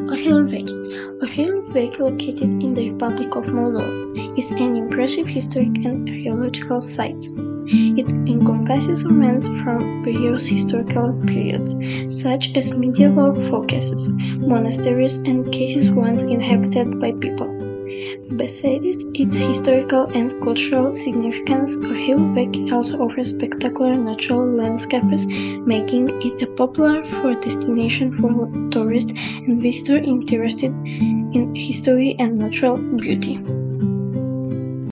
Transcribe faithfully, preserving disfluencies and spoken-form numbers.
Ohilvik. Ohilvik, located in the Republic of Moldova, is an impressive historic and archaeological site. It encompasses remains from various historical periods, such as medieval fortresses, monasteries, and cases once inhabited by people. Besides its historical and cultural significance, Ohilvik also offers spectacular natural landscapes, making it a popular for destination for tourists and visitors interested in history and natural beauty.